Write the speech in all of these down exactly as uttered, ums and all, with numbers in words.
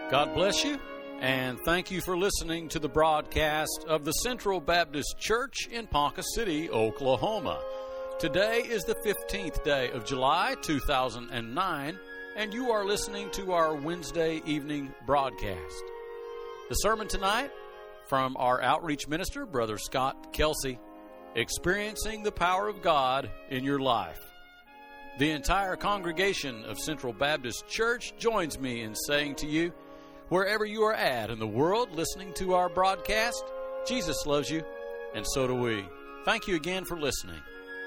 God bless you, and thank you for listening to the broadcast of the Central Baptist Church in Ponca City, Oklahoma. Today is the fifteenth day of July, two thousand nine, and you are listening to our Wednesday evening broadcast. The sermon tonight from our outreach minister, Brother Scott Kelsey, Experiencing the Power of God in Your Life. The entire congregation of Central Baptist Church joins me in saying to you, wherever you are at in the world listening to our broadcast, Jesus loves you, and so do we. Thank you again for listening.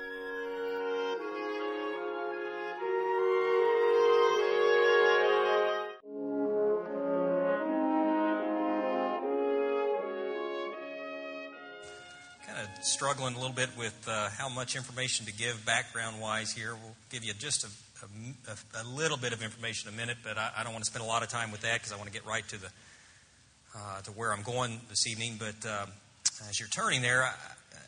Kind of struggling a little bit with uh, how much information to give background-wise here. We'll give you just a A, a little bit of information in a minute, but I, I don't want to spend a lot of time with that because I want to get right to the uh, to where I'm going this evening. But um, as you're turning there, I,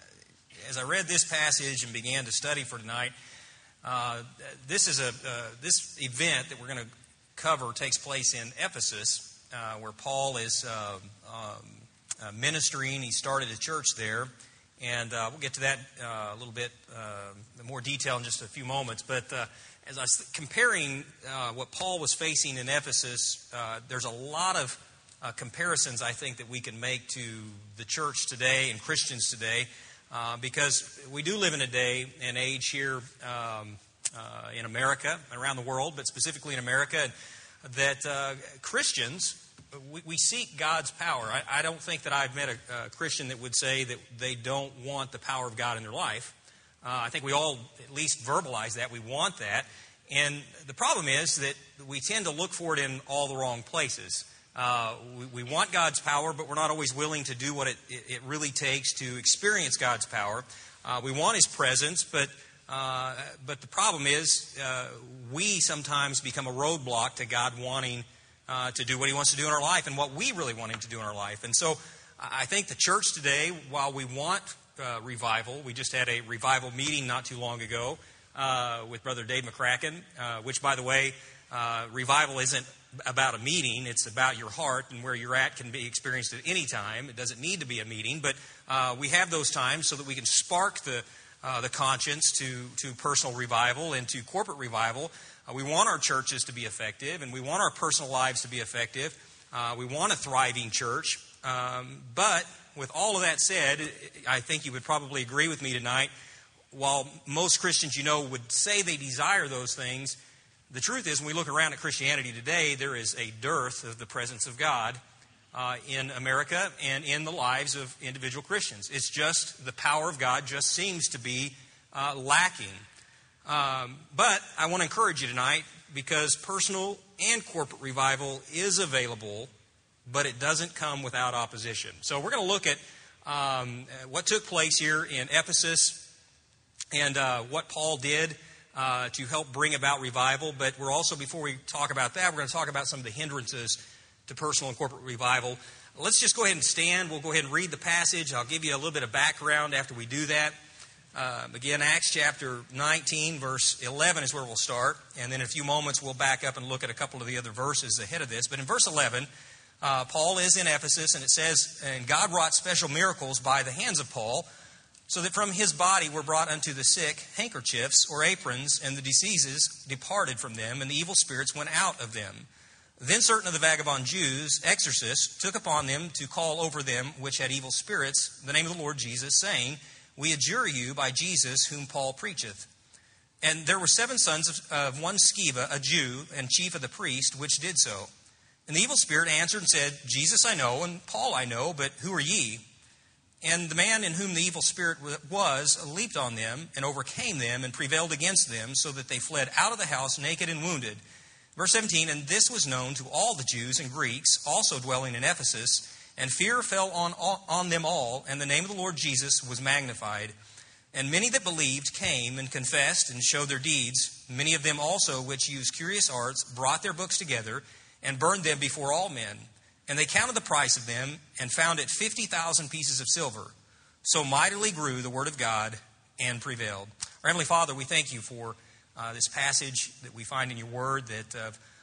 as I read this passage and began to study for tonight, uh, this is a uh, this event that we're going to cover takes place in Ephesus, uh, where Paul is uh, um, uh, ministering. He started a church there, and uh, we'll get to that uh, a little bit uh, more detail in just a few moments, but. Uh, As I was comparing uh, what Paul was facing in Ephesus, uh, there's a lot of uh, comparisons, I think, that we can make to the church today and Christians today, uh, because we do live in a day and age here um, uh, in America, around the world, but specifically in America, that uh, Christians, we, we seek God's power. I, I don't think that I've met a, a Christian that would say that they don't want the power of God in their life. Uh, I think we all at least verbalize that. We want that. And the problem is that we tend to look for it in all the wrong places. Uh, we, we want God's power, but we're not always willing to do what it, it, it really takes to experience God's power. Uh, we want His presence, but uh, but the problem is uh, we sometimes become a roadblock to God wanting uh, to do what He wants to do in our life and what we really want Him to do in our life. And so I think the church today, while we want Uh, revival. We just had a revival meeting not too long ago uh, with Brother Dave McCracken, uh, which, by the way, uh, revival isn't about a meeting. It's about your heart, and where you're at can be experienced at any time. It doesn't need to be a meeting, but uh, we have those times so that we can spark the uh, the conscience to, to personal revival and to corporate revival. Uh, we want our churches to be effective, and we want our personal lives to be effective. Uh, we want a thriving church, um, but with all of that said, I think you would probably agree with me tonight, while most Christians you know would say they desire those things, the truth is when we look around at Christianity today, there is a dearth of the presence of God uh, in America and in the lives of individual Christians. It's just the power of God just seems to be uh, lacking. Um, but I want to encourage you tonight, because personal and corporate revival is available, but it doesn't come without opposition. So we're going to look at um, what took place here in Ephesus and uh, what Paul did uh, to help bring about revival. But we're also, before we talk about that, we're going to talk about some of the hindrances to personal and corporate revival. Let's just go ahead and stand. We'll go ahead and read the passage. I'll give you a little bit of background after we do that. Uh, again, Acts chapter nineteen, verse eleven is where we'll start. And then in a few moments, we'll back up and look at a couple of the other verses ahead of this. But in verse eleven, Uh, Paul is in Ephesus, and it says, and God wrought special miracles by the hands of Paul, so that from his body were brought unto the sick handkerchiefs or aprons, and the diseases departed from them, and the evil spirits went out of them. Then certain of the vagabond Jews, exorcists, took upon them to call over them which had evil spirits the name of the Lord Jesus, saying, We adjure you by Jesus whom Paul preacheth. And there were seven sons of, of one Sceva, a Jew, and chief of the priest, which did so. And the evil spirit answered and said, Jesus I know, and Paul I know, but who are ye? And the man in whom the evil spirit was leaped on them and overcame them and prevailed against them, so that they fled out of the house naked and wounded. Verse seventeen, And this was known to all the Jews and Greeks, also dwelling in Ephesus, and fear fell on, on them all, and the name of the Lord Jesus was magnified. And many that believed came and confessed and showed their deeds. Many of them also which used curious arts brought their books together and burned them before all men. And they counted the price of them and found it fifty thousand pieces of silver. So mightily grew the word of God and prevailed. Our Heavenly Father, we thank you for uh, this passage that we find in your word, that of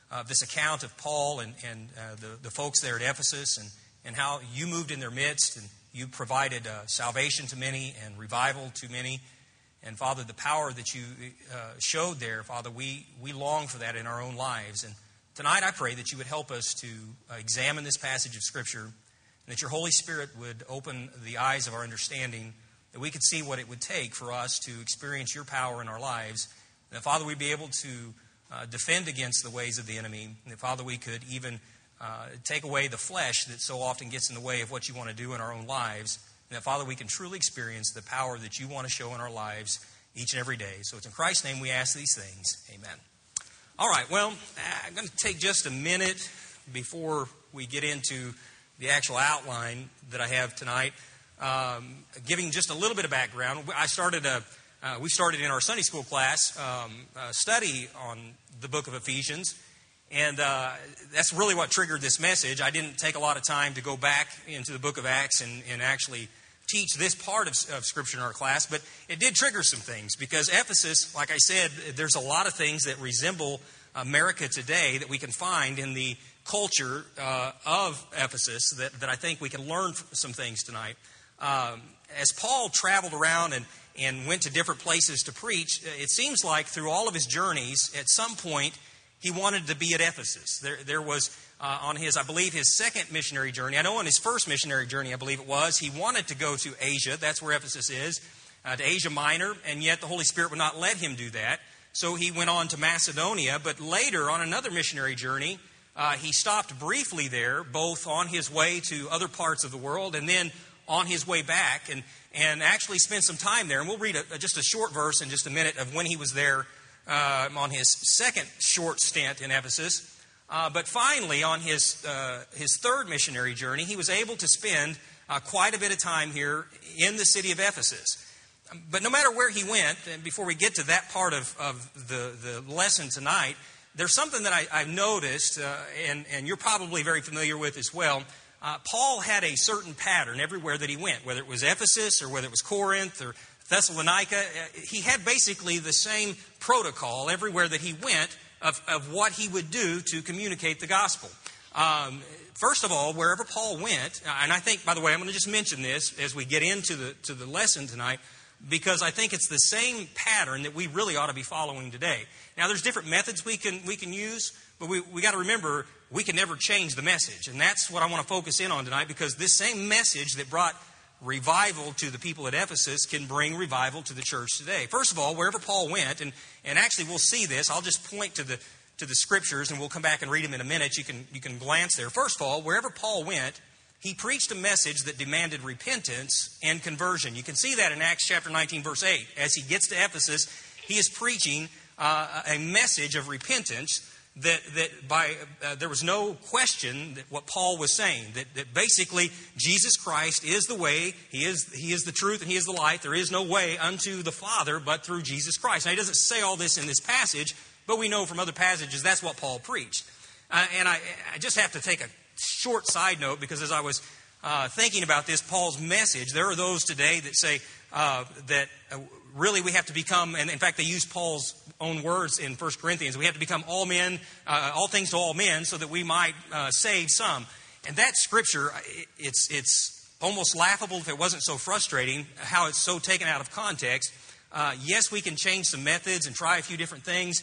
uh, this account of Paul and, and uh, the, the folks there at Ephesus, and, and how you moved in their midst, and you provided uh, salvation to many and revival to many. And Father, the power that you uh, showed there, Father, we, we long for that in our own lives. And tonight I pray that you would help us to uh, examine this passage of Scripture, and that your Holy Spirit would open the eyes of our understanding, that we could see what it would take for us to experience your power in our lives. And that, Father, we'd be able to uh, defend against the ways of the enemy. And that, Father, we could even uh, take away the flesh that so often gets in the way of what you want to do in our own lives. And that, Father, we can truly experience the power that you want to show in our lives each and every day. So it's in Christ's name we ask these things. Amen. All right, well, I'm going to take just a minute before we get into the actual outline that I have tonight, um, giving just a little bit of background. I started a, uh, we started in our Sunday school class um, a study on the book of Ephesians, and uh, that's really what triggered this message. I didn't take a lot of time to go back into the book of Acts and, and actually teach this part of, of Scripture in our class, but it did trigger some things, because Ephesus, like I said, there's a lot of things that resemble America today that we can find in the culture uh, of Ephesus that, that I think we can learn some things tonight. Um, as Paul traveled around and, and went to different places to preach, it seems like through all of his journeys, at some point, he wanted to be at Ephesus. There, there was uh, on his, I believe, his second missionary journey. I know on his first missionary journey, I believe it was, he wanted to go to Asia. That's where Ephesus is, uh, to Asia Minor, and yet the Holy Spirit would not let him do that. So he went on to Macedonia, but later on another missionary journey, uh, he stopped briefly there, both on his way to other parts of the world and then on his way back, and, and actually spent some time there. And we'll read a, just a short verse in just a minute of when he was there uh, on his second short stint in Ephesus. Uh, but finally, on his, uh, his third missionary journey, he was able to spend uh, quite a bit of time here in the city of Ephesus. But no matter where he went, and before we get to that part of, of the, the lesson tonight, there's something that I, I've noticed, uh, and, and you're probably very familiar with as well. Uh, Paul had a certain pattern everywhere that he went, whether it was Ephesus or whether it was Corinth or Thessalonica. He had basically the same protocol everywhere that he went of, of what he would do to communicate the gospel. Um, first of all, wherever Paul went, and I think, by the way, I'm going to just mention this as we get into the to the lesson tonight, because I think it's the same pattern that we really ought to be following today. Now, there's different methods we can we can use, but we we got to remember we can never change the message, and that's what I want to focus in on tonight, because this same message that brought revival to the people at Ephesus can bring revival to the church today. First of all, wherever Paul went, and and actually we'll see this. I'll just point to the to the scriptures, and we'll come back and read them in a minute. You can you can glance there. First of all, wherever Paul went, he preached a message that demanded repentance and conversion. You can see that in Acts chapter nineteen, verse eight. As he gets to Ephesus, he is preaching uh, a message of repentance that, that by uh, there was no question that what Paul was saying, that, that basically Jesus Christ is the way, he is, he is the truth, and he is the light. There is no way unto the Father but through Jesus Christ. Now, he doesn't say all this in this passage, but we know from other passages that's what Paul preached. Uh, and I, I just have to take a short side note, because as I was uh, thinking about this, Paul's message, there are those today that say uh, that uh, really we have to become, and in fact they use Paul's own words in First Corinthians, we have to become all men, uh, all things to all men, so that we might uh, save some. And that scripture, it's it's almost laughable if it wasn't so frustrating, how it's so taken out of context. Uh, yes, we can change some methods and try a few different things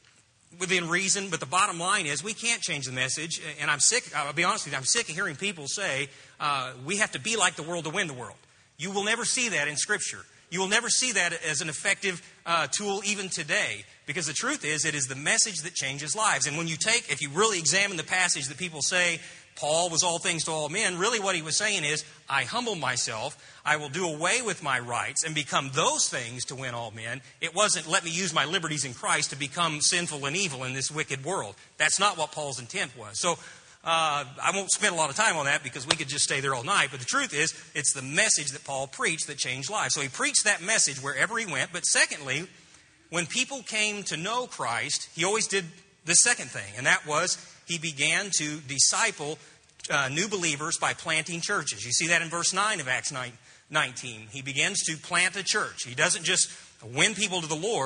within reason, but the bottom line is we can't change the message. And I'm sick, I'll be honest with you, I'm sick of hearing people say uh, we have to be like the world to win the world. You will never see that in Scripture. You will never see that as an effective uh, tool even today, because the truth is it is the message that changes lives. And when you take, if you really examine the passage that people say, Paul was all things to all men, really what he was saying is, I humble myself, I will do away with my rights and become those things to win all men. It wasn't, let me use my liberties in Christ to become sinful and evil in this wicked world. That's not what Paul's intent was. So uh, I won't spend a lot of time on that, because we could just stay there all night. But the truth is, it's the message that Paul preached that changed lives. So he preached that message wherever he went. But secondly, when people came to know Christ, he always did the second thing, and that was he began to disciple uh, new believers by planting churches. You see that in verse nine of Acts nineteen. He begins to plant a church. He doesn't just win people to the Lord.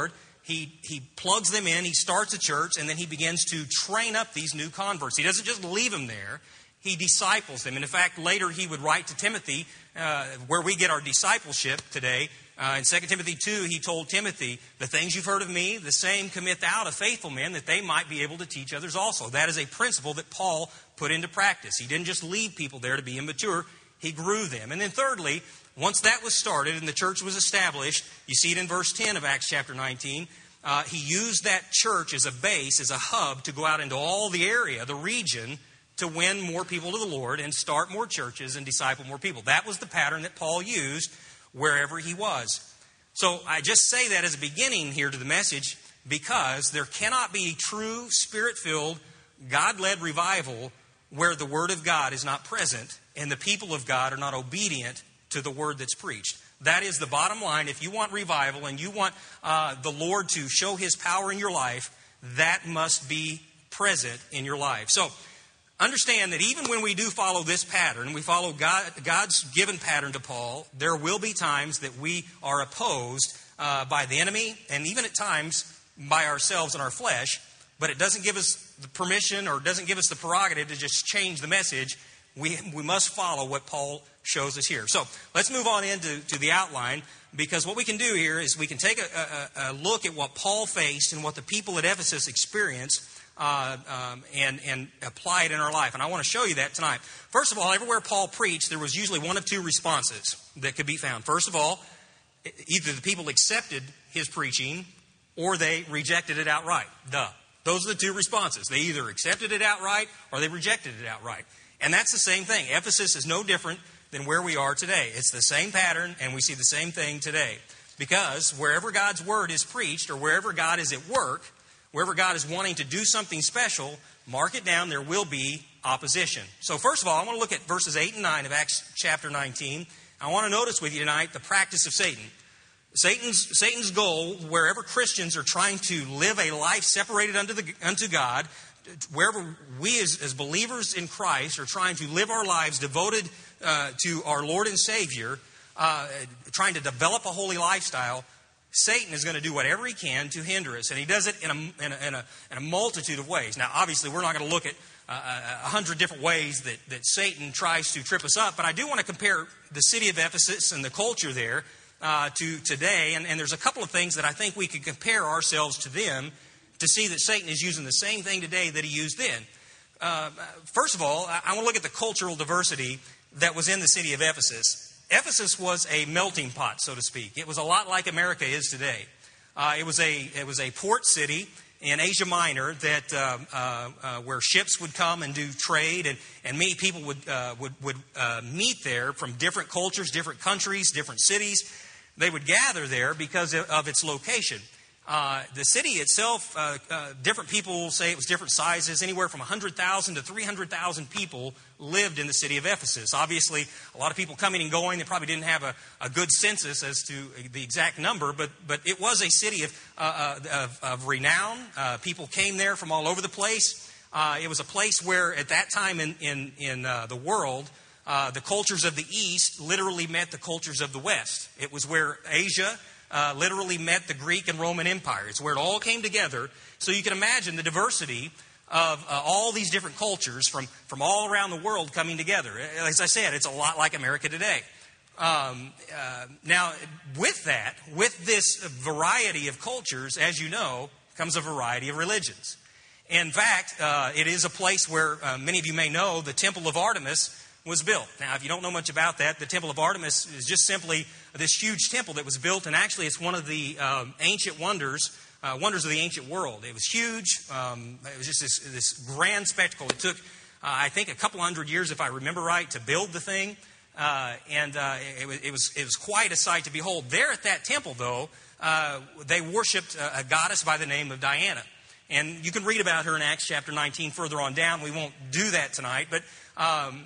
he, he plugs them in, he starts a church, and then he begins to train up these new converts. He doesn't just leave them there. He disciples them. And in fact, later he would write to Timothy, uh, where we get our discipleship today. Uh, in Second Timothy two, he told Timothy, the things you've heard of me, the same commit thou to faithful men, that they might be able to teach others also. That is a principle that Paul put into practice. He didn't just leave people there to be immature. He grew them. And then thirdly, once that was started and the church was established, you see it in verse ten of Acts chapter nineteen, uh, he used that church as a base, as a hub, to go out into all the area, the region, to win more people to the Lord and start more churches and disciple more people. That was the pattern that Paul used wherever he was. So I just say that as a beginning here to the message, because there cannot be true Spirit-filled, God-led revival where the Word of God is not present and the people of God are not obedient to the Word that's preached. That is the bottom line. If you want revival and you want uh, the Lord to show His power in your life, that must be present in your life. So, understand that even when we do follow this pattern, we follow God, God's given pattern to Paul, there will be times that we are opposed uh, by the enemy and even at times by ourselves and our flesh, but it doesn't give us the permission or doesn't give us the prerogative to just change the message. We, we must follow what Paul shows us here. So let's move on into to the outline, because what we can do here is we can take a, a, a look at what Paul faced and what the people at Ephesus experienced, Uh, um, and, and apply it in our life. And I want to show you that tonight. First of all, everywhere Paul preached, there was usually one of two responses that could be found. First of all, either the people accepted his preaching or they rejected it outright. Duh. Those are the two responses. They either accepted it outright or they rejected it outright. And that's the same thing. Ephesus is no different than where we are today. It's the same pattern, and we see the same thing today. Because wherever God's word is preached or wherever God is at work, wherever God is wanting to do something special, mark it down, there will be opposition. So first of all, I want to look at verses eight and nine of Acts chapter nineteen. I want to notice with you tonight the practice of Satan. Satan's, Satan's goal, wherever Christians are trying to live a life separated unto, the, unto God, wherever we as, as believers in Christ are trying to live our lives devoted uh, to our Lord and Savior, uh, trying to develop a holy lifestyle, Satan is going to do whatever he can to hinder us. And he does it in a, in a, in a, in a multitude of ways. Now, obviously, we're not going to look at uh, a hundred different ways that, that Satan tries to trip us up. But I do want to compare the city of Ephesus and the culture there uh, to today. And, and there's a couple of things that I think we could compare ourselves to them to see that Satan is using the same thing today that he used then. Uh, first of all, I, I want to look at the cultural diversity that was in the city of Ephesus. Ephesus was a melting pot, so to speak. It was a lot like America is today. Uh, it was a it was a port city in Asia Minor that uh, uh, uh, where ships would come and do trade, and, and many people would uh, would would uh, meet there from different cultures, different countries, different cities. They would gather there because of, of its location. Uh, the city itself, uh, uh, different people say it was different sizes. Anywhere from one hundred thousand to three hundred thousand people lived in the city of Ephesus. Obviously, a lot of people coming and going. They probably didn't have a, a good census as to the exact number, but but it was a city of, uh, of, of renown. Uh, people came there from all over the place. Uh, it was a place where, at that time in, in, in uh, the world, uh, the cultures of the East literally met the cultures of the West. It was where Asia Uh, literally met the Greek and Roman Empire. It's where it all came together. So you can imagine the diversity of uh, all these different cultures from, from all around the world coming together. As I said, it's a lot like America today. Um, uh, now, with that, with this variety of cultures, as you know, comes a variety of religions. In fact, uh, it is a place where uh, many of you may know the Temple of Artemis was built. Now, if you don't know much about that, the Temple of Artemis is just simply this huge temple that was built, and actually it's one of the um, ancient wonders, uh, wonders of the ancient world. It was huge. Um, it was just this, this grand spectacle. It took, uh, I think, a couple hundred years, if I remember right, to build the thing, uh, and uh, it, it was it was quite a sight to behold. There at that temple, though, uh, they worshipped a, a goddess by the name of Diana, and you can read about her in Acts chapter nineteen further on down. We won't do that tonight, but Um,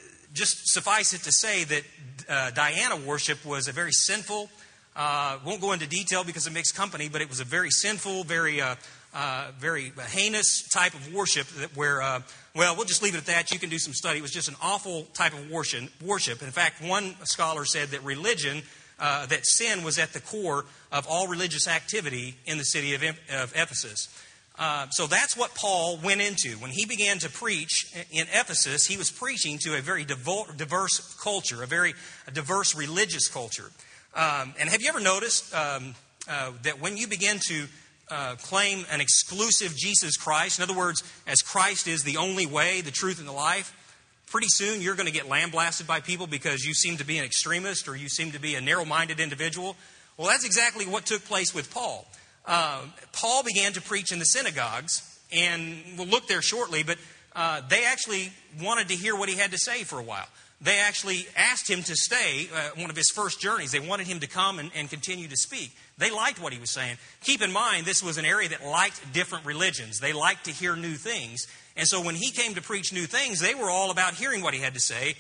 just suffice it to say that uh, Diana worship was a very sinful, uh, won't go into detail because it makes company, but it was a very sinful, very uh, uh, very heinous type of worship that where, uh, well, we'll just leave it at that. You can do some study. It was just an awful type of worship. worship. In fact, one scholar said that religion uh, that sin was at the core of all religious activity in the city of, of Ephesus. Uh, so that's what Paul went into. When he began to preach in Ephesus, he was preaching to a very diverse culture, a very diverse religious culture. Um, and have you ever noticed um, uh, that when you begin to uh, claim an exclusive Jesus Christ, in other words, as Christ is the only way, the truth, and the life, pretty soon you're going to get lambasted by people because you seem to be an extremist or you seem to be a narrow-minded individual? Well, that's exactly what took place with Paul. Uh, Paul began to preach in the synagogues, and we'll look there shortly, but uh, they actually wanted to hear what he had to say for a while. They actually asked him to stay, uh, one of his first journeys. They wanted him to come and, and continue to speak. They liked what he was saying. Keep in mind, this was an area that liked different religions. They liked to hear new things. And so when he came to preach new things, they were all about hearing what he had to say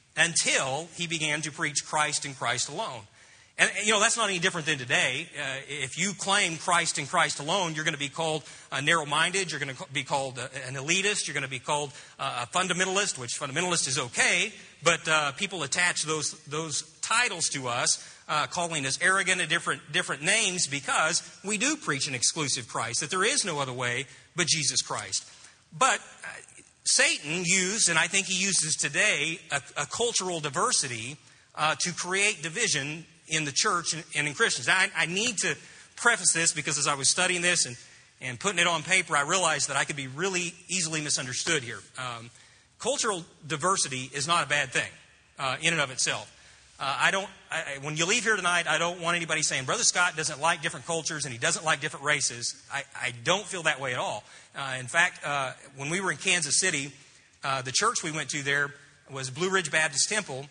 until he began to preach Christ and Christ alone. And, you know, that's not any different than today. Uh, if you claim Christ and Christ alone, you're going to be called uh, narrow-minded. You're going to be called uh, an elitist. You're going to be called uh, a fundamentalist, which fundamentalist is okay. But uh, people attach those those titles to us, uh, calling us arrogant and different, different names because we do preach an exclusive Christ, that there is no other way but Jesus Christ. But uh, Satan used, and I think he uses today, a, a cultural diversity uh, to create division in the church and in Christians. I, I need to preface this because as I was studying this and, and putting it on paper, I realized that I could be really easily misunderstood here. Um, cultural diversity is not a bad thing uh, in and of itself. Uh, I don't. I, when you leave here tonight, I don't want anybody saying, Brother Scott doesn't like different cultures and he doesn't like different races. I, I don't feel that way at all. Uh, in fact, uh, when we were in Kansas City, uh, the church we went to there was Blue Ridge Baptist Temple.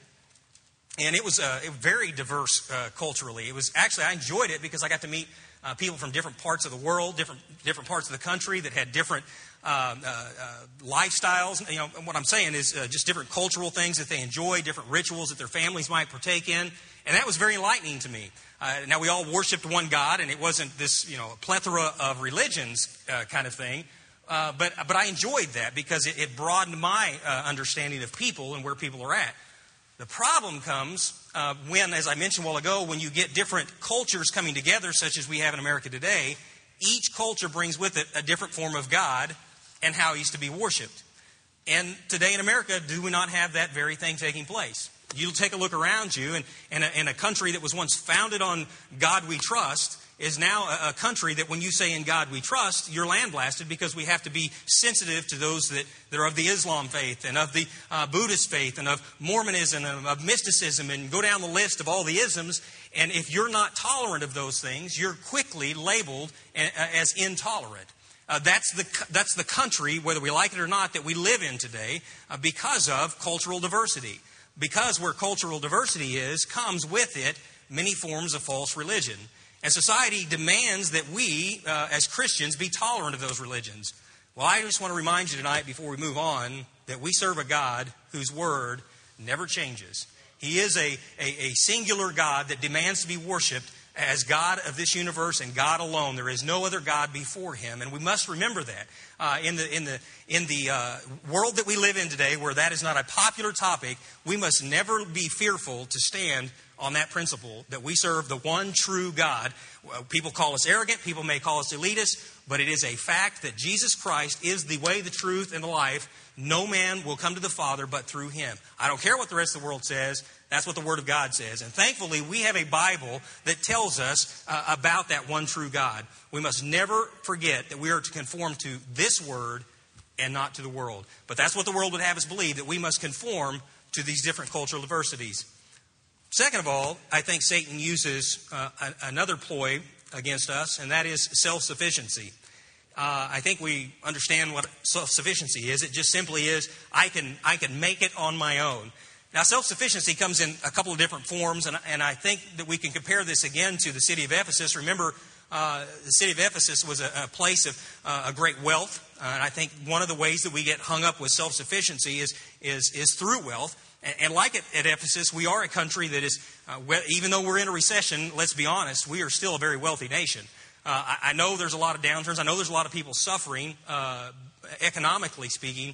And it was uh, it was very diverse uh, culturally. It was actually, I enjoyed it because I got to meet uh, people from different parts of the world, different different parts of the country that had different uh, uh, uh, lifestyles. You know, what I'm saying is uh, just different cultural things that they enjoy, different rituals that their families might partake in. And that was very enlightening to me. Uh, now, we all worshiped one God, and it wasn't this, you know, plethora of religions uh, kind of thing. Uh, but, but I enjoyed that because it, it broadened my uh, understanding of people and where people are at. The problem comes uh, when, as I mentioned a while ago, when you get different cultures coming together, such as we have in America today, each culture brings with it a different form of God and how he's to be worshipped. And today in America, do we not have that very thing taking place? You'll take a look around you, and, and, a, and a country that was once founded on God we trust is now a, a country that when you say in God we trust, you're lambasted because we have to be sensitive to those that, that are of the Islam faith and of the uh, Buddhist faith and of Mormonism and of mysticism, and go down the list of all the isms. And if you're not tolerant of those things, you're quickly labeled as intolerant. Uh, that's the that's the country, whether we like it or not, that we live in today uh, because of cultural diversity. Because where cultural diversity is, comes with it many forms of false religion. And society demands that we, uh, as Christians, be tolerant of those religions. Well, I just want to remind you tonight, before we move on, that we serve a God whose word never changes. He is a, a, a singular God that demands to be worshipped as God of this universe and God alone. There is no other God before him, and we must remember that. Uh, in the in the in the uh, world that we live in today, where that is not a popular topic, we must never be fearful to stand on that principle that we serve the one true God. People call us arrogant, people may call us elitist, but it is a fact that Jesus Christ is the way, the truth, and the life. No man will come to the Father but through him. I don't care what the rest of the world says. That's what the Word of God says. And thankfully, we have a Bible that tells us uh, about that one true God. We must never forget that we are to conform to this Word and not to the world. But that's what the world would have us believe, that we must conform to these different cultural diversities. Second of all, I think Satan uses uh, a, another ploy against us, and that is self-sufficiency. Uh, I think we understand what self-sufficiency is. It just simply is, I can I can make it on my own. Now, self-sufficiency comes in a couple of different forms, and, and I think that we can compare this again to the city of Ephesus. Remember, uh, the city of Ephesus was a, a place of uh, a great wealth, uh, and I think one of the ways that we get hung up with self-sufficiency is is, is through wealth. And, and like at, at Ephesus, we are a country that is, uh, well, even though we're in a recession, let's be honest, we are still a very wealthy nation. Uh, I, I know there's a lot of downturns. I know there's a lot of people suffering, uh, economically speaking.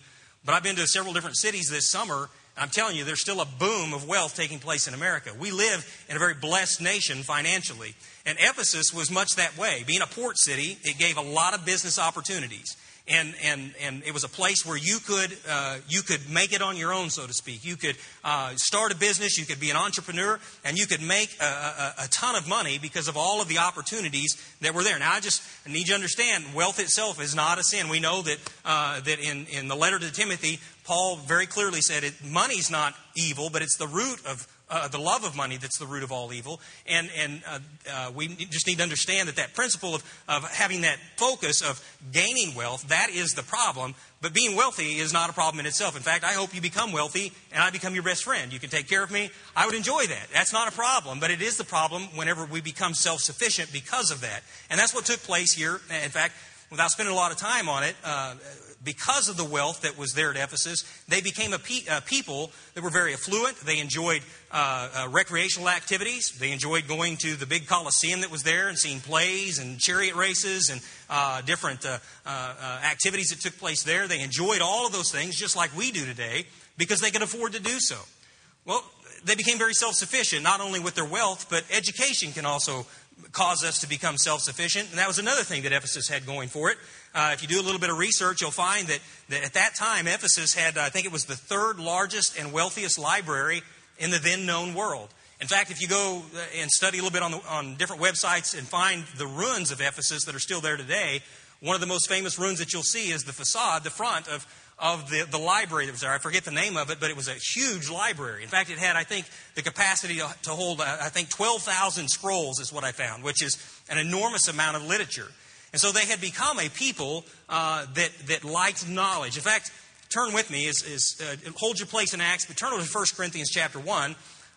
But I've been to several different cities this summer. I'm telling you, there's still a boom of wealth taking place in America. We live in a very blessed nation financially. And Ephesus was much that way. Being a port city, it gave a lot of business opportunities. And and and it was a place where you could uh, you could make it on your own, so to speak. You could uh, start a business, you could be an entrepreneur, and you could make a, a, a ton of money because of all of the opportunities that were there. Now, I just need you to understand, wealth itself is not a sin. We know that uh, that in, in the letter to Timothy, Paul very clearly said it, money's not evil, but it's the root of Uh, the love of money that's the root of all evil. And and uh, uh, we just need to understand that that principle of, of having that focus of gaining wealth, that is the problem. But being wealthy is not a problem in itself. In fact, I hope you become wealthy and I become your best friend. You can take care of me. I would enjoy that. That's not a problem. But it is the problem whenever we become self-sufficient because of that. And that's what took place here. In fact, without spending a lot of time on it, uh, because of the wealth that was there at Ephesus, they became a, pe- a people that were very affluent. They enjoyed uh, uh, recreational activities. They enjoyed going to the big Colosseum that was there and seeing plays and chariot races and uh, different uh, uh, uh, activities that took place there. They enjoyed all of those things just like we do today because they could afford to do so. Well, they became very self-sufficient, not only with their wealth, but education can also cause us to become self-sufficient. And that was another thing that Ephesus had going for it. Uh, if you do a little bit of research, you'll find that, that at that time, Ephesus had, I think it was the third largest and wealthiest library in the then known world. In fact, if you go and study a little bit on, the, on different websites and find the ruins of Ephesus that are still there today, one of the most famous ruins that you'll see is the facade, the front of of the, the library that was there. I forget the name of it, but it was a huge library. In fact, it had, I think, the capacity to, to hold, uh, I think, twelve thousand scrolls is what I found, which is an enormous amount of literature. And so they had become a people uh, that, that liked knowledge. In fact, turn with me, is, is uh, hold your place in Acts, but turn over to First Corinthians chapter one,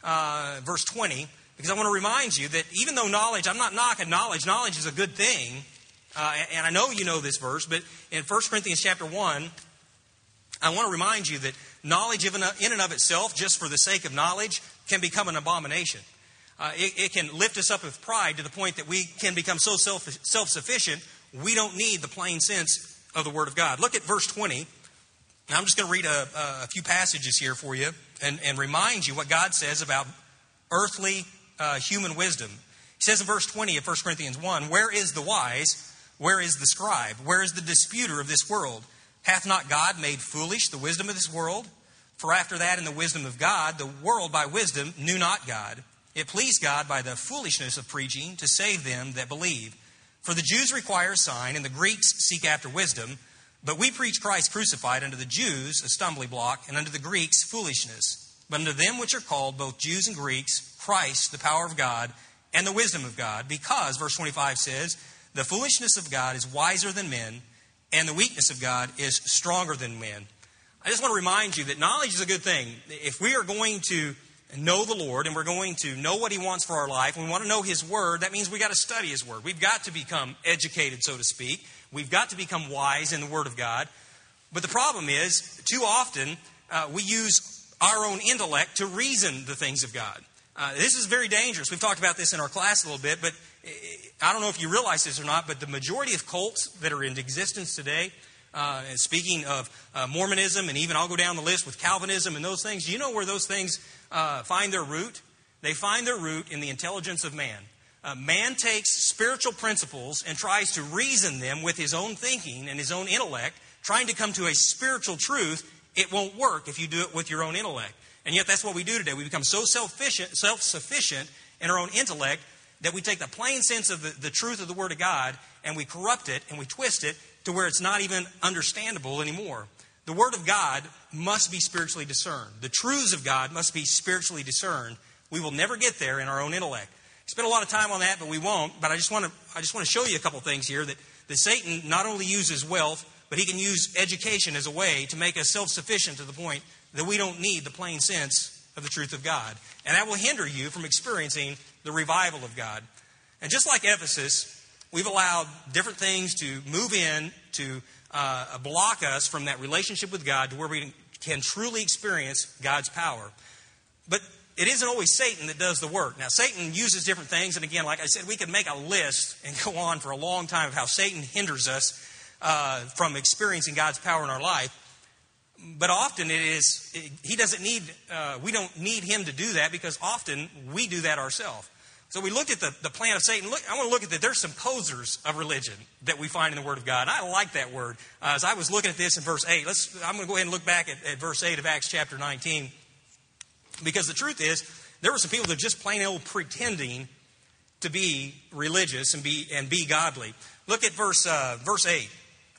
uh, verse twenty, because I want to remind you that even though knowledge, I'm not knocking knowledge, knowledge is a good thing, uh, and I know you know this verse, but in First Corinthians chapter one, I want to remind you that knowledge in and of itself, just for the sake of knowledge, can become an abomination. Uh, it, it can lift us up with pride to the point that we can become so self, self-sufficient, we don't need the plain sense of the Word of God. Look at verse twenty. Now, I'm just going to read a, a few passages here for you and, and remind you what God says about earthly uh, human wisdom. He says in verse twenty of First Corinthians one, "Where is the wise? Where is the scribe? Where is the disputer of this world? Hath not God made foolish the wisdom of this world? For after that in the wisdom of God, the world by wisdom knew not God. It pleased God by the foolishness of preaching to save them that believe. For the Jews require a sign, and the Greeks seek after wisdom. But we preach Christ crucified, unto the Jews a stumbling block, and unto the Greeks foolishness. But unto them which are called, both Jews and Greeks, Christ, the power of God, and the wisdom of God. Because," verse twenty-five says, "the foolishness of God is wiser than men, and the weakness of God is stronger than men." I just want to remind you that knowledge is a good thing. If we are going to know the Lord and we're going to know what He wants for our life, and we want to know His Word, that means we've got to study His Word. We've got to become educated, so to speak. We've got to become wise in the Word of God. But the problem is, too often, uh, we use our own intellect to reason the things of God. Uh, this is very dangerous. We've talked about this in our class a little bit, but I don't know if you realize this or not, but the majority of cults that are in existence today, uh, and speaking of uh, Mormonism, and even I'll go down the list with Calvinism and those things, do you know where those things uh, find their root? They find their root in the intelligence of man. Uh, man takes spiritual principles and tries to reason them with his own thinking and his own intellect, trying to come to a spiritual truth. It won't work if you do it with your own intellect. And yet that's what we do today. We become so self-sufficient, self-sufficient in our own intellect that we take the plain sense of the, the truth of the Word of God and we corrupt it and we twist it to where it's not even understandable anymore. The Word of God must be spiritually discerned. The truths of God must be spiritually discerned. We will never get there in our own intellect. Spend a lot of time on that, but we won't. But I just want to I just want to show you a couple things here that, that Satan not only uses wealth, but he can use education as a way to make us self-sufficient to the point that we don't need the plain sense of the truth of God. And that will hinder you from experiencing the revival of God. And just like Ephesus, we've allowed different things to move in to uh, block us from that relationship with God to where we can truly experience God's power. But it isn't always Satan that does the work. Now, Satan uses different things. And again, like I said, we could make a list and go on for a long time of how Satan hinders us uh, from experiencing God's power in our life. But often it is, he doesn't need, uh, we don't need him to do that because often we do that ourselves. So we looked at the, the plan of Satan. Look, I want to look at that. There's some posers of religion that we find in the Word of God. And I like that word. Uh, as I was looking at this in verse eight, let's, I'm going to go ahead and look back at, at verse eight of Acts chapter nineteen. Because the truth is, there were some people that were just plain old pretending to be religious and be and be godly. Look at verse uh, verse eight.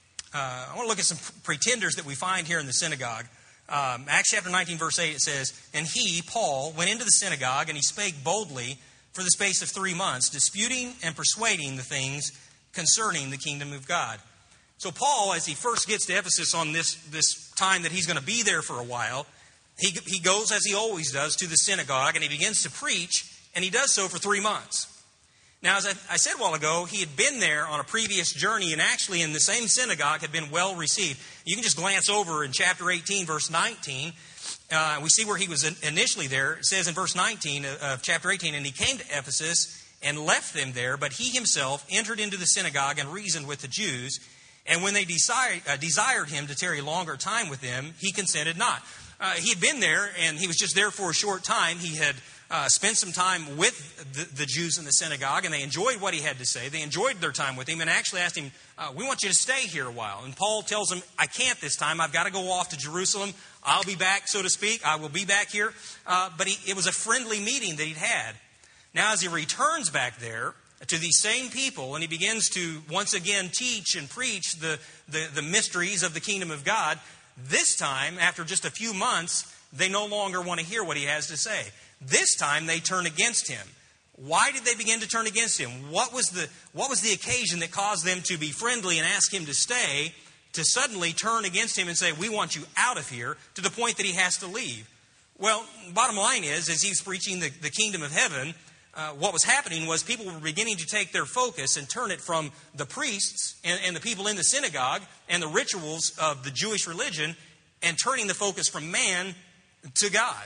Uh, I want to look at some pretenders that we find here in the synagogue. Um, Acts chapter nineteen, verse eight, it says, "And he, Paul, went into the synagogue, and he spake boldly for the space of three months, disputing and persuading the things concerning the kingdom of God." So Paul, as he first gets to Ephesus on this, this time that he's going to be there for a while, he, he goes, as he always does, to the synagogue, and he begins to preach, and he does so for three months. Now, as I, I said a while ago, he had been there on a previous journey and actually in the same synagogue had been well received. You can just glance over in chapter eighteen, verse nineteen. Uh, we see where he was initially there. It says in verse nineteen of chapter eighteen, "And he came to Ephesus and left them there, but he himself entered into the synagogue and reasoned with the Jews. And when they desired, uh, desired him to tarry longer time with them, he consented not." Uh, he had been there, and he was just there for a short time. He had uh, spent some time with the, the Jews in the synagogue, and they enjoyed what he had to say. They enjoyed their time with him and actually asked him, uh, "We want you to stay here a while." And Paul tells him, "I can't this time. I've got to go off to Jerusalem. I'll be back, so to speak. I will be back here." Uh, but he, it was a friendly meeting that he'd had. Now, as he returns back there to these same people, and he begins to once again teach and preach the, the, the mysteries of the kingdom of God, this time, after just a few months, they no longer want to hear what he has to say. This time, they turn against him. Why did they begin to turn against him? What was the, what was the occasion that caused them to be friendly and ask him to stay, to suddenly turn against him and say, "We want you out of here," to the point that he has to leave? Well, bottom line is, as he's preaching the, the kingdom of heaven, uh, what was happening was people were beginning to take their focus and turn it from the priests and, and the people in the synagogue and the rituals of the Jewish religion and turning the focus from man to God.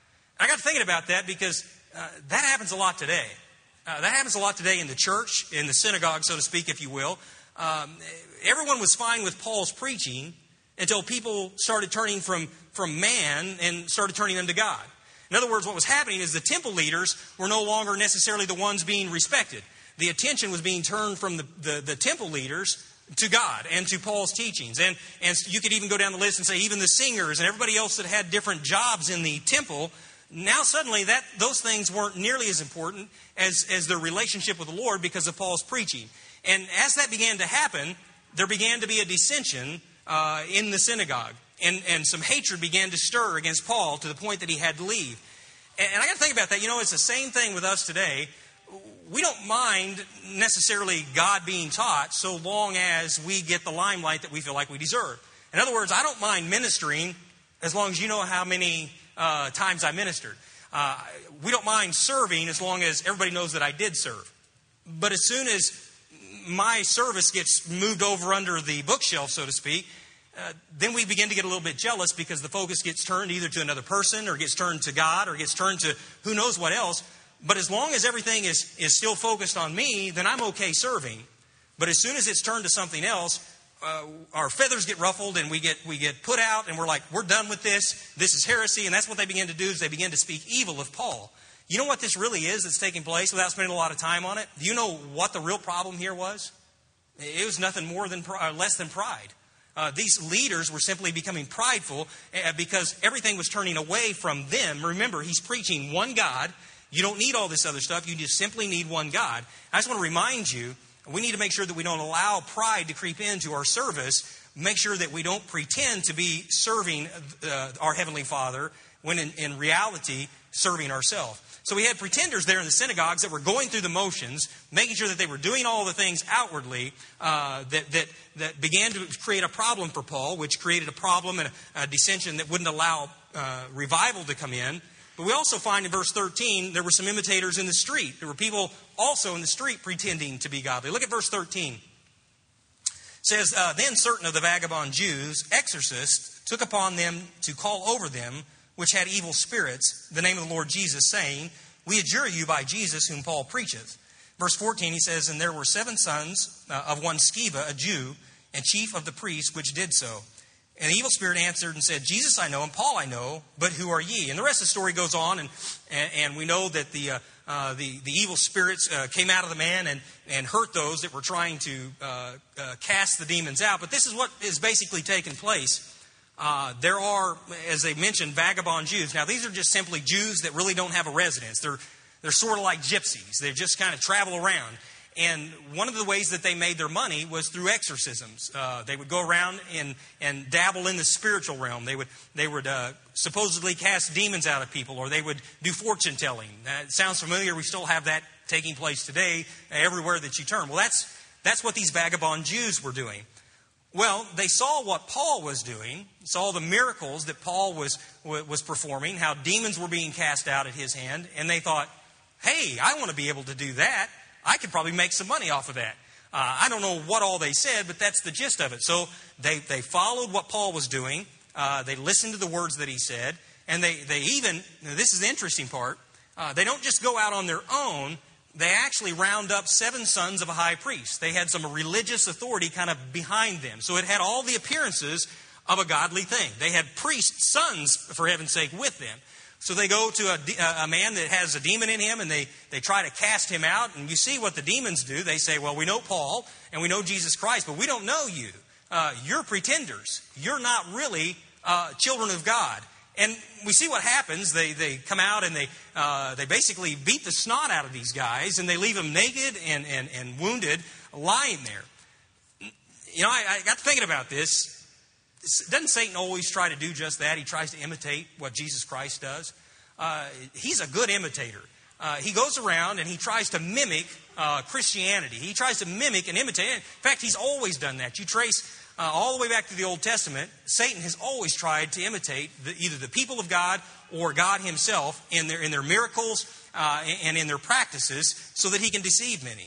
I got to thinking about that because uh, that happens a lot today. Uh, that happens a lot today in the church, in the synagogue, so to speak, if you will. Um, everyone was fine with Paul's preaching until people started turning from, from man and started turning them to God. In other words, what was happening is the temple leaders were no longer necessarily the ones being respected. The attention was being turned from the, the, the temple leaders to God and to Paul's teachings. And, and you could even go down the list and say even the singers and everybody else that had different jobs in the temple, now suddenly that those things weren't nearly as important as, as their relationship with the Lord because of Paul's preaching. And as that began to happen, there began to be a dissension uh, in the synagogue. And, and some hatred began to stir against Paul to the point that he had to leave. And, and I got to think about that. You know, it's the same thing with us today. We don't mind necessarily God being taught so long as we get the limelight that we feel like we deserve. In other words, I don't mind ministering as long as you know how many uh, times I ministered. Uh, we don't mind serving as long as everybody knows that I did serve. But as soon as my service gets moved over under the bookshelf, so to speak, uh, then we begin to get a little bit jealous because the focus gets turned either to another person or gets turned to God or gets turned to who knows what else. But as long as everything is, is still focused on me, then I'm okay serving. But as soon as it's turned to something else, uh, our feathers get ruffled and we get we get put out and we're like, we're done with this. This is heresy. And that's what they begin to do is they begin to speak evil of Paul. You know what this really is that's taking place without spending a lot of time on it? Do you know what the real problem here was? It was nothing more than uh, less than pride. Uh, these leaders were simply becoming prideful uh, because everything was turning away from them. Remember, he's preaching one God. You don't need all this other stuff. You just simply need one God. I just want to remind you, we need to make sure that we don't allow pride to creep into our service. Make sure that we don't pretend to be serving uh, our Heavenly Father when in, in reality serving ourselves. So we had pretenders there in the synagogues that were going through the motions, making sure that they were doing all the things outwardly uh, that, that, that began to create a problem for Paul, which created a problem and a, a dissension that wouldn't allow uh, revival to come in. But we also find in verse thirteen, there were some imitators in the street. There were people also in the street pretending to be godly. Look at verse thirteen. It says, uh, "Then certain of the vagabond Jews, exorcists, took upon them to call over them, which had evil spirits, the name of the Lord Jesus, saying, We adjure you by Jesus whom Paul preacheth." Verse fourteen, he says, "And there were seven sons uh, of one Sceva, a Jew, and chief of the priests, which did so. And the evil spirit answered and said, Jesus I know, and Paul I know, but who are ye? And the rest of the story goes on, and and, and we know that the uh, uh, the the evil spirits uh, came out of the man and and hurt those that were trying to uh, uh, cast the demons out. But this is what is basically taking place. Uh, there are, as they mentioned, vagabond Jews. Now, these are just simply Jews that really don't have a residence. They're they're sort of like gypsies. They just kind of travel around. And one of the ways that they made their money was through exorcisms. Uh, they would go around and, and dabble in the spiritual realm. They would they would uh, supposedly cast demons out of people, or they would do fortune telling. That sounds familiar. We still have that taking place today everywhere that you turn. Well, that's that's what these vagabond Jews were doing. Well, they saw what Paul was doing, saw the miracles that Paul was was performing, how demons were being cast out at his hand, and they thought, hey, I want to be able to do that. I could probably make some money off of that. Uh, I don't know what all they said, but that's the gist of it. So they, they followed what Paul was doing. Uh, they listened to the words that he said. And they, they even, this is the interesting part, uh, they don't just go out on their own. They actually round up seven sons of a high priest. They had some religious authority kind of behind them. So it had all the appearances of a godly thing. They had priest sons, for heaven's sake, with them. So they go to a, a man that has a demon in him, and they, they try to cast him out. And you see what the demons do. They say, well, we know Paul and we know Jesus Christ, but we don't know you. Uh, you're pretenders. You're not really uh, children of God. And we see what happens. They they come out and they uh, they basically beat the snot out of these guys, and they leave them naked and, and, and wounded, lying there. You know, I, I got to thinking about this. Doesn't Satan always try to do just that? He tries to imitate what Jesus Christ does. Uh, he's a good imitator. Uh, he goes around and he tries to mimic uh, Christianity. He tries to mimic and imitate. In fact, he's always done that. You trace uh, all the way back to the Old Testament, Satan has always tried to imitate the, either the people of God or God himself in their, in their miracles uh, and in their practices so that he can deceive many.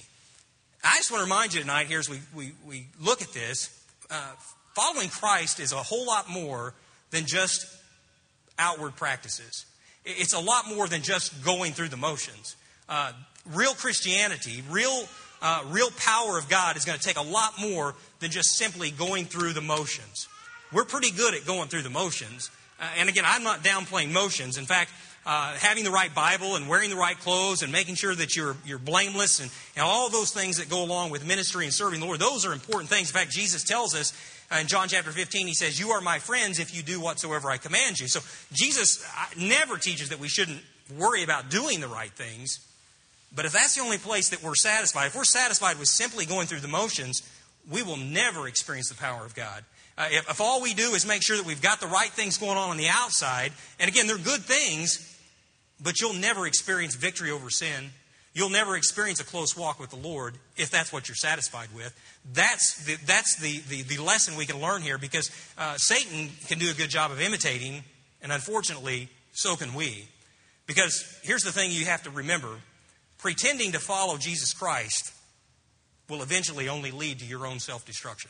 I just want to remind you tonight here as we, we, we look at this, uh, following Christ is a whole lot more than just outward practices. It's a lot more than just going through the motions. Uh, real Christianity, real, uh, real power of God is going to take a lot more than just simply going through the motions. We're pretty good at going through the motions. Uh, and again, I'm not downplaying motions. In fact, uh, having the right Bible and wearing the right clothes and making sure that you're you're blameless and, and all those things that go along with ministry and serving the Lord, those are important things. In fact, Jesus tells us uh, in John chapter fifteen, he says, you are my friends if you do whatsoever I command you. So Jesus never teaches that we shouldn't worry about doing the right things. But if that's the only place that we're satisfied, if we're satisfied with simply going through the motions, we will never experience the power of God. Uh, if, if all we do is make sure that we've got the right things going on on the outside, and again, they're good things, but you'll never experience victory over sin. You'll never experience a close walk with the Lord if that's what you're satisfied with. That's the, that's the, the, the lesson we can learn here, because uh, Satan can do a good job of imitating, and unfortunately, so can we. Because here's the thing you have to remember. Pretending to follow Jesus Christ will eventually only lead to your own self-destruction.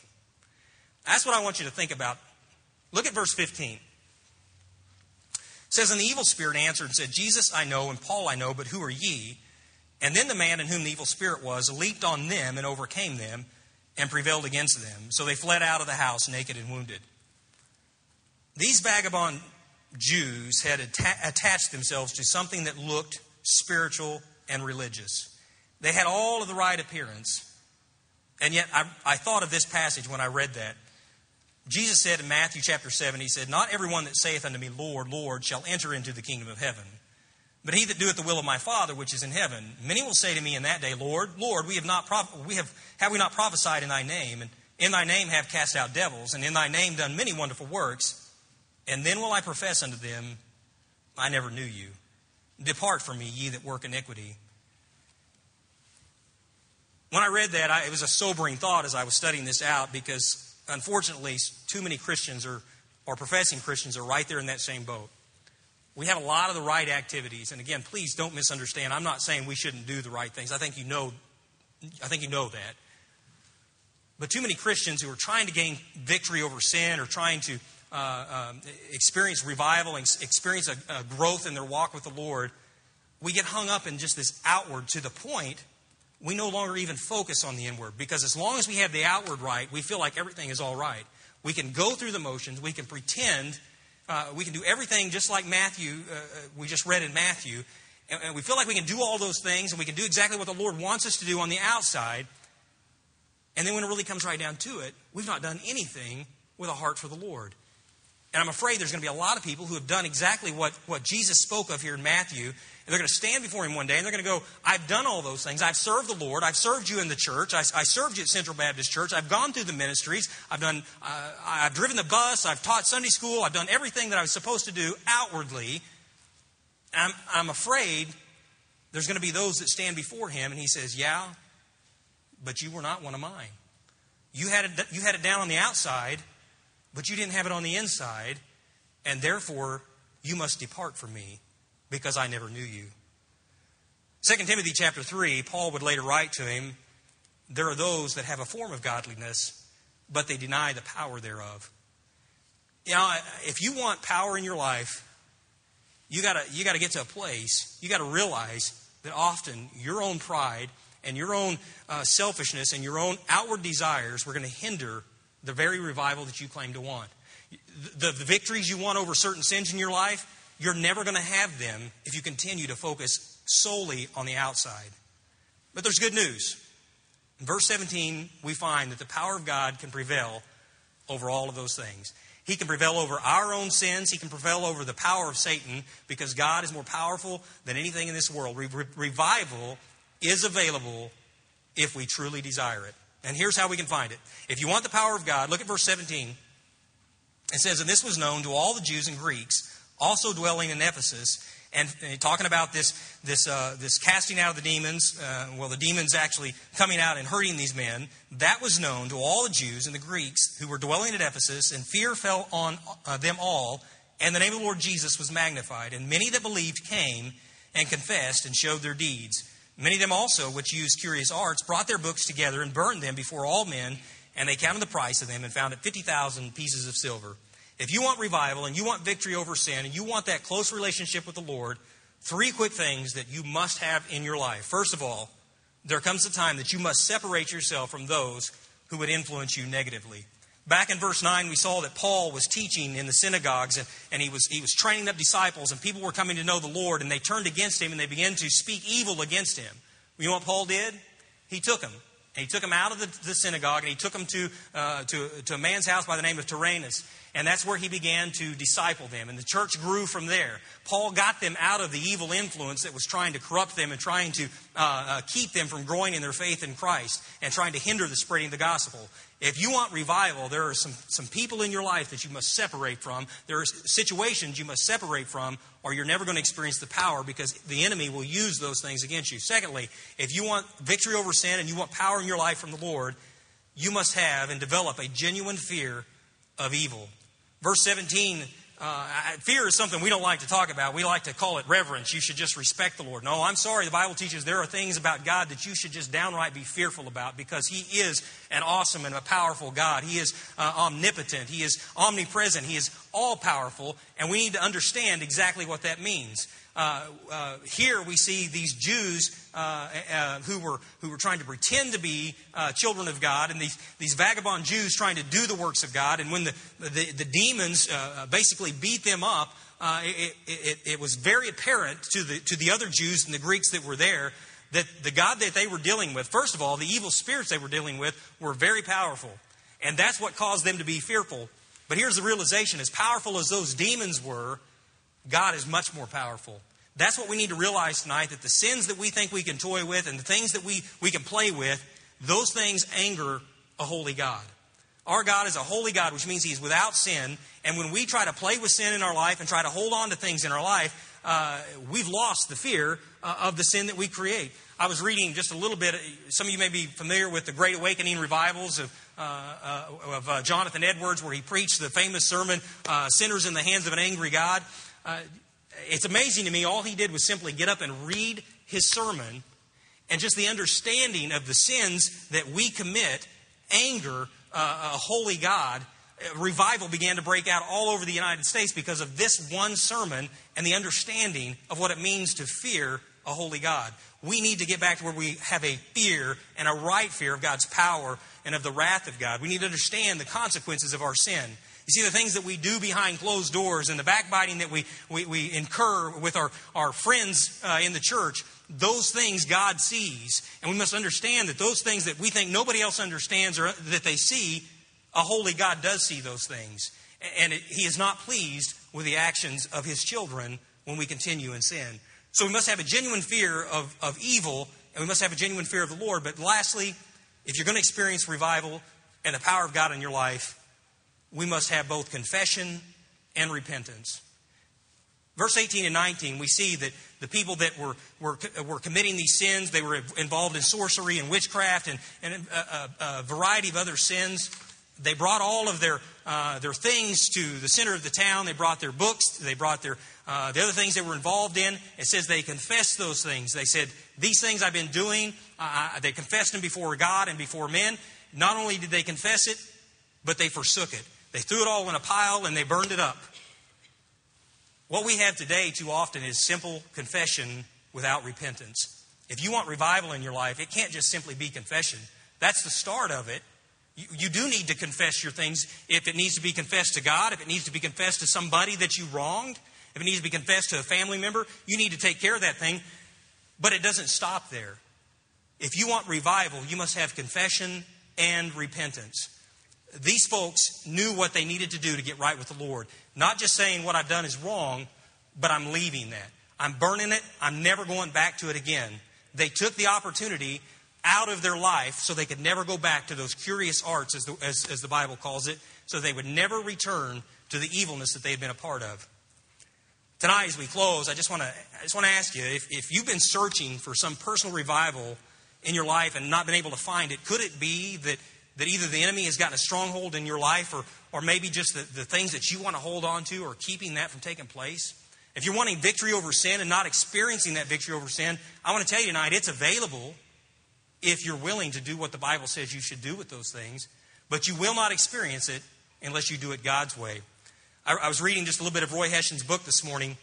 That's what I want you to think about. Look at verse fifteen. It says, and the evil spirit answered and said, Jesus I know, and Paul I know, but who are ye? And then the man in whom the evil spirit was leaped on them and overcame them and prevailed against them. So they fled out of the house naked and wounded. These vagabond Jews had atta- attached themselves to something that looked spiritual and religious. They had all of the right appearance. And yet I, I thought of this passage when I read that. Jesus said in Matthew chapter seven, he said, not everyone that saith unto me, Lord, Lord, shall enter into the kingdom of heaven, but he that doeth the will of my Father which is in heaven. Many will say to me in that day, Lord, Lord, we have not proph- we have have we not prophesied in thy name, and in thy name have cast out devils, and in thy name done many wonderful works? And then will I profess unto them, I never knew you. Depart from me, ye that work iniquity. When I read that, I, it was a sobering thought as I was studying this out, because unfortunately, too many Christians are, or professing Christians are right there in that same boat. We have a lot of the right activities, and again, please don't misunderstand. I'm not saying we shouldn't do the right things. I think you know, I think you know that. But too many Christians who are trying to gain victory over sin, or trying to uh, um, experience revival and experience a, a growth in their walk with the Lord, we get hung up in just this outward to the point we no longer even focus on the inward. Because as long as we have the outward right, we feel like everything is all right. We can go through the motions. We can pretend. Uh, we can do everything just like Matthew, uh, we just read in Matthew. And, and we feel like we can do all those things, and we can do exactly what the Lord wants us to do on the outside. And then when it really comes right down to it, we've not done anything with a heart for the Lord. And I'm afraid there's going to be a lot of people who have done exactly what, what Jesus spoke of here in Matthew. And they're going to stand before Him one day and they're going to go, I've done all those things. I've served the Lord. I've served you in the church. I, I served you at Central Baptist Church. I've gone through the ministries. I've done. Uh, I've driven the bus. I've taught Sunday school. I've done everything that I was supposed to do outwardly. I'm, I'm afraid there's going to be those that stand before Him and He says, yeah, but you were not one of mine. You had it, you had it down on the outside, but you didn't have it on the inside, and therefore you must depart from me because I never knew you. Second Timothy chapter three, Paul would later write to him, there are those that have a form of godliness, but they deny the power thereof. You know, if you want power in your life, you gotta you gotta get to a place, you gotta realize that often your own pride and your own uh, selfishness and your own outward desires were going to hinder the very revival that you claim to want. The, the victories you want over certain sins in your life, you're never going to have them if you continue to focus solely on the outside. But there's good news. In verse seventeen, we find that the power of God can prevail over all of those things. He can prevail over our own sins. He can prevail over the power of Satan because God is more powerful than anything in this world. Re- re- revival is available if we truly desire it. And here's how we can find it. If you want the power of God, look at verse seventeen. It says, and this was known to all the Jews and Greeks, also dwelling in Ephesus. And, and talking about this this uh, this casting out of the demons, uh, well, the demons actually coming out and hurting these men, that was known to all the Jews and the Greeks who were dwelling at Ephesus, and fear fell on uh, them all, and the name of the Lord Jesus was magnified. And many that believed came and confessed and showed their deeds. Many of them also, which used curious arts, brought their books together and burned them before all men, and they counted the price of them and found it fifty thousand pieces of silver. If you want revival and you want victory over sin and you want that close relationship with the Lord, three quick things that you must have in your life. First of all, there comes a time that you must separate yourself from those who would influence you negatively. Back in verse nine, we saw that Paul was teaching in the synagogues and, and he was he was training up disciples, and people were coming to know the Lord, and they turned against him and they began to speak evil against him. You know what Paul did? He took them. And he took them out of the, the synagogue, and he took them to, uh, to, to a man's house by the name of Tyrannus. And that's where he began to disciple them. And the church grew from there. Paul got them out of the evil influence that was trying to corrupt them and trying to uh, uh, keep them from growing in their faith in Christ and trying to hinder the spreading of the gospel. If you want revival, there are some, some people in your life that you must separate from. There are situations you must separate from, or you're never going to experience the power because the enemy will use those things against you. Secondly, if you want victory over sin and you want power in your life from the Lord, you must have and develop a genuine fear of evil. Verse seventeen, uh, fear is something we don't like to talk about. We like to call it reverence. You should just respect the Lord. No, I'm sorry. The Bible teaches there are things about God that you should just downright be fearful about because He is an awesome and a powerful God. He is uh, omnipotent. He is omnipresent. He is all-powerful, and we need to understand exactly what that means. Uh, uh, here we see these Jews uh, uh, who were who were trying to pretend to be uh, children of God, and these these vagabond Jews trying to do the works of God. And when the the, the demons uh, basically beat them up, uh, it, it, it was very apparent to the to the other Jews and the Greeks that were there that the God that they were dealing with, first of all, the evil spirits they were dealing with were very powerful, and that's what caused them to be fearful. But here's the realization: as powerful as those demons were, God is much more powerful. That's what we need to realize tonight, that the sins that we think we can toy with and the things that we, we can play with, those things anger a holy God. Our God is a holy God, which means He's without sin. And when we try to play with sin in our life and try to hold on to things in our life, uh, we've lost the fear uh, of the sin that we create. I was reading just a little bit. Some of you may be familiar with the Great Awakening revivals of, uh, uh, of uh, Jonathan Edwards, where he preached the famous sermon, uh, Sinners in the Hands of an Angry God. Uh, It's amazing to me, all he did was simply get up and read his sermon, and just the understanding of the sins that we commit anger uh, a holy God. Revival began to break out all over the United States because of this one sermon and the understanding of what it means to fear a holy God. We need to get back to where we have a fear and a right fear of God's power and of the wrath of God. We need to understand the consequences of our sin. You see, the things that we do behind closed doors and the backbiting that we, we, we incur with our, our friends uh, in the church, those things God sees. And we must understand that those things that we think nobody else understands or that they see, a holy God does see those things. And it, He is not pleased with the actions of His children when we continue in sin. So we must have a genuine fear of, of evil, and we must have a genuine fear of the Lord. But lastly, if you're going to experience revival and the power of God in your life, we must have both confession and repentance. Verse eighteen and nineteen, we see that the people that were, were, were committing these sins, they were involved in sorcery and witchcraft and, and a, a, a variety of other sins. They brought all of their uh, their things to the center of the town. They brought their books. They brought their uh, the other things they were involved in. It says they confessed those things. They said, these things I've been doing, uh, they confessed them before God and before men. Not only did they confess it, but they forsook it. They threw it all in a pile and they burned it up. What we have today too often is simple confession without repentance. If you want revival in your life, it can't just simply be confession. That's the start of it. You, you do need to confess your things if it needs to be confessed to God, if it needs to be confessed to somebody that you wronged, if it needs to be confessed to a family member, you need to take care of that thing. But it doesn't stop there. If you want revival, you must have confession and repentance. These folks knew what they needed to do to get right with the Lord. Not just saying what I've done is wrong, but I'm leaving that. I'm burning it. I'm never going back to it again. They took the opportunity out of their life so they could never go back to those curious arts, as the, as, as the Bible calls it, so they would never return to the evilness that they had been a part of. Tonight, as we close, I just want to I just want to ask you, if, if you've been searching for some personal revival in your life and not been able to find it, could it be that That either the enemy has gotten a stronghold in your life, or, or maybe just the, the things that you want to hold on to are keeping that from taking place? If you're wanting victory over sin and not experiencing that victory over sin, I want to tell you tonight, it's available if you're willing to do what the Bible says you should do with those things. But you will not experience it unless you do it God's way. I, I was reading just a little bit of Roy Hession's book this morning.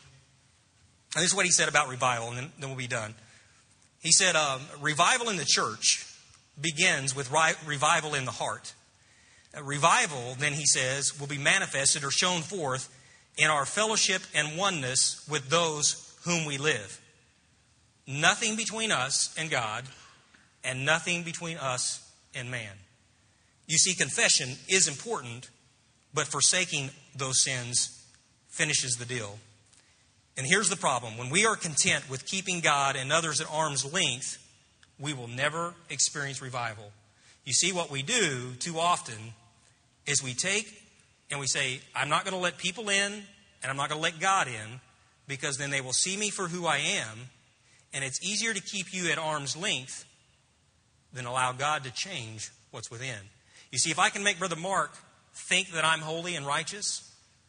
And this is what he said about revival, and then, then we'll be done. He said, um, revival in the church begins with revival in the heart. A revival, then he says, will be manifested or shown forth in our fellowship and oneness with those whom we live. Nothing between us and God, and nothing between us and man. You see, confession is important, but forsaking those sins finishes the deal. And here's the problem. When we are content with keeping God and others at arm's length, we will never experience revival. You see, what we do too often is we take and we say, I'm not going to let people in and I'm not going to let God in, because then they will see me for who I am. And it's easier to keep you at arm's length than allow God to change what's within. You see, if I can make Brother Mark think that I'm holy and righteous,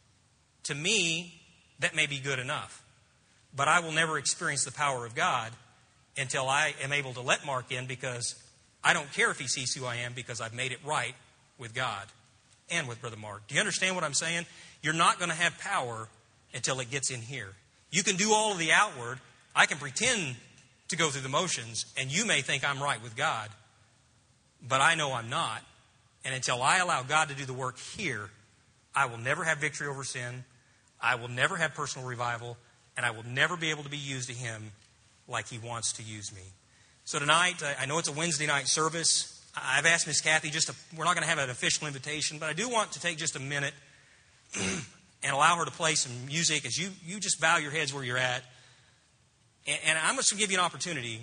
to me, that may be good enough. But I will never experience the power of God until I am able to let Mark in, because I don't care if he sees who I am, because I've made it right with God and with Brother Mark. Do you understand what I'm saying? You're not going to have power until it gets in here. You can do all of the outward. I can pretend to go through the motions, and you may think I'm right with God, but I know I'm not. And until I allow God to do the work here, I will never have victory over sin. I will never have personal revival, and I will never be able to be used to Him like He wants to use me. So tonight, I know it's a Wednesday night service. I've asked Miss Kathy just to, we're not going to have an official invitation, but I do want to take just a minute and allow her to play some music as you, you just bow your heads where you're at. And, and I'm going to give you an opportunity.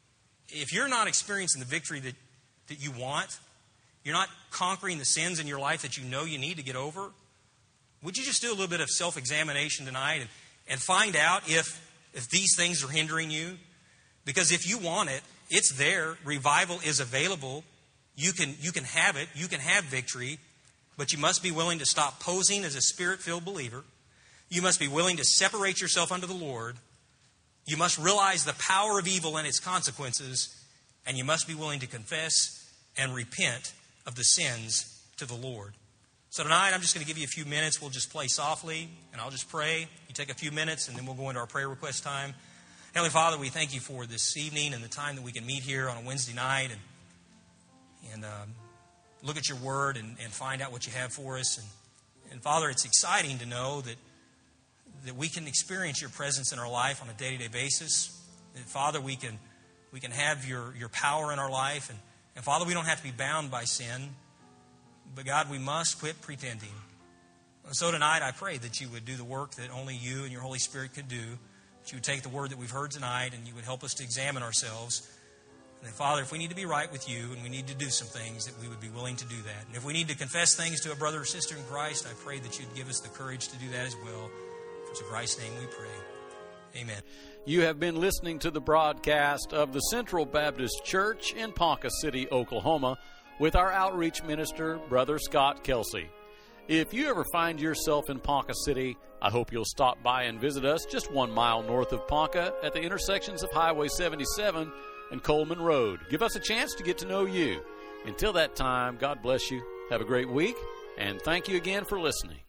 If you're not experiencing the victory that, that you want, you're not conquering the sins in your life that you know you need to get over, would you just do a little bit of self-examination tonight and, and find out if If these things are hindering you? Because if you want it, it's there. Revival is available. You can, you can have it. You can have victory. But you must be willing to stop posing as a Spirit-filled believer. You must be willing to separate yourself unto the Lord. You must realize the power of evil and its consequences. And you must be willing to confess and repent of the sins to the Lord. So tonight, I'm just going to give you a few minutes. We'll just play softly, and I'll just pray. You take a few minutes, and then we'll go into our prayer request time. Heavenly Father, we thank you for this evening and the time that we can meet here on a Wednesday night and and um, look at your word and, and find out what you have for us. And, and Father, it's exciting to know that that we can experience your presence in our life on a day-to-day basis. That, Father, we can we can have your, your power in our life. And, and Father, we don't have to be bound by sin. But God, we must quit pretending. And so tonight I pray that you would do the work that only you and your Holy Spirit could do. That you would take the word that we've heard tonight and you would help us to examine ourselves. And then, Father, if we need to be right with you and we need to do some things, that we would be willing to do that. And if we need to confess things to a brother or sister in Christ, I pray that you'd give us the courage to do that as well. For in Christ's name we pray. Amen. You have been listening to the broadcast of the Central Baptist Church in Ponca City, Oklahoma, with our outreach minister, Brother Scott Kelsey. If you ever find yourself in Ponca City, I hope you'll stop by and visit us just one mile north of Ponca at the intersections of Highway seventy-seven and Coleman Road. Give us a chance to get to know you. Until that time, God bless you. Have a great week, and thank you again for listening.